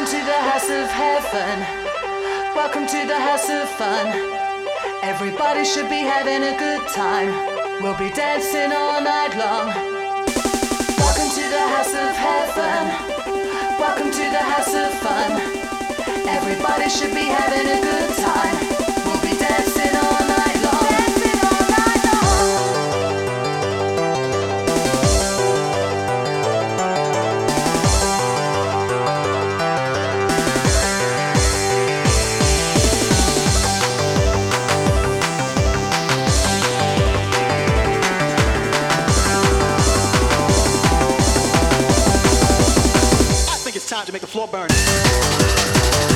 Welcome to the house of heaven. Welcome to the house of fun. Everybody should be having a good time. We'll be dancing all night long. Welcome to the house of heaven. Welcome to the house of fun. Everybody should be having a good time. We'll be dancing all night long. Dancing all night long. Time to make the floor burn.